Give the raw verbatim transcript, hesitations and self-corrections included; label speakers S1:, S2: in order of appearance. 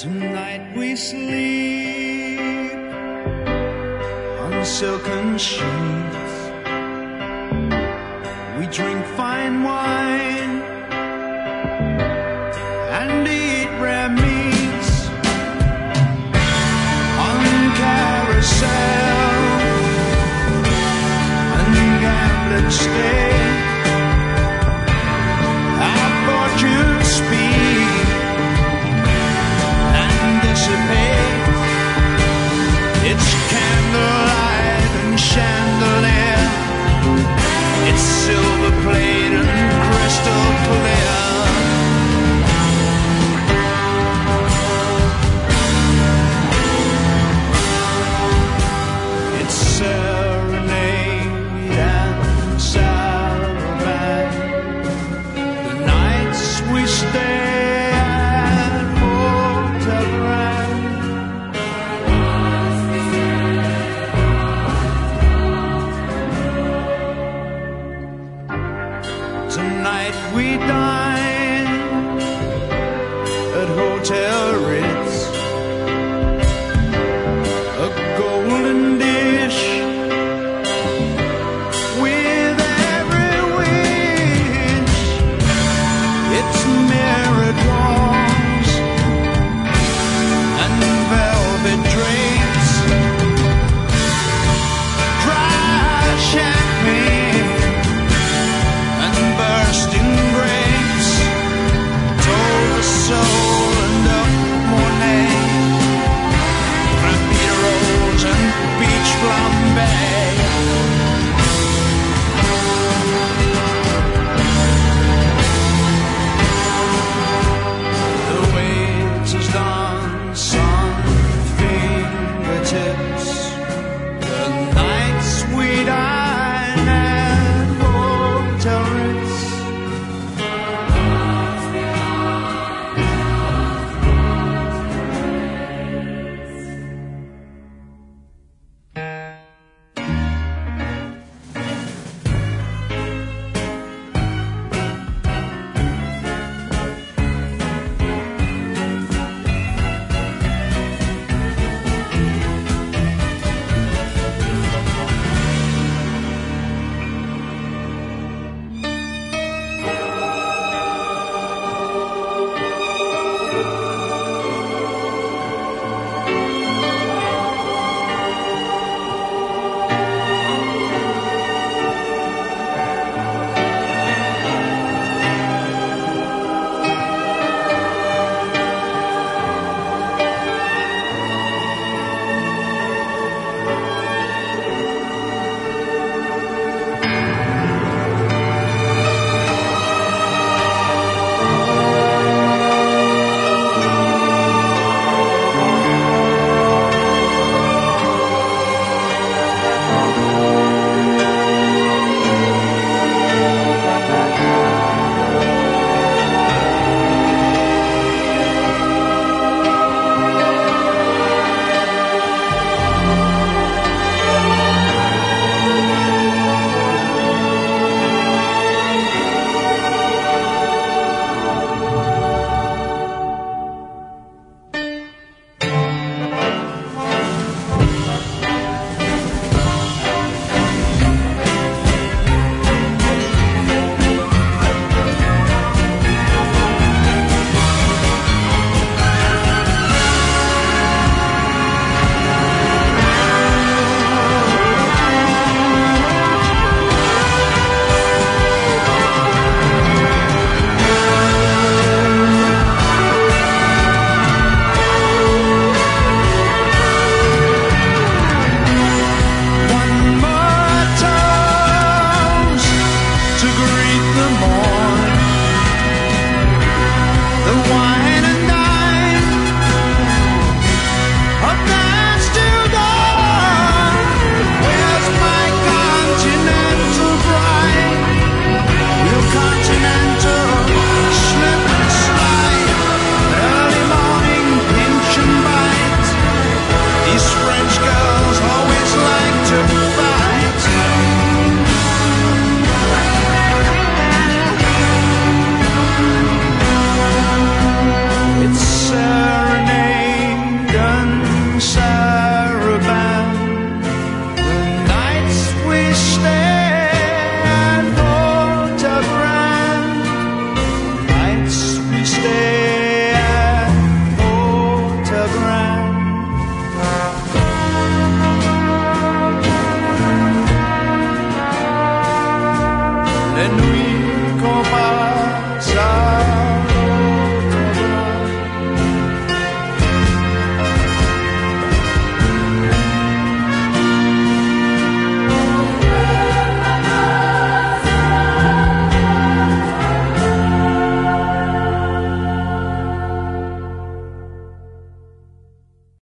S1: Tonight we sleep on silken sheets. We drink fine wine and eat rare meats on carousel and gambling state. Our fortunes speak and dissipate. It's candlelight and chandelier. It's silver plate and crystal clear. It's serenade and salvage. The nights we stay at Hotel Grand. Tonight we dine at Hotel Ritz. A golden dish with every wish. It's mirrored walls and velvet drapes. Dry champagne and bursting grapes. Told the soul and up Monet. Crabita rolls and beach flambe. The waiter's dance on fingertips. The night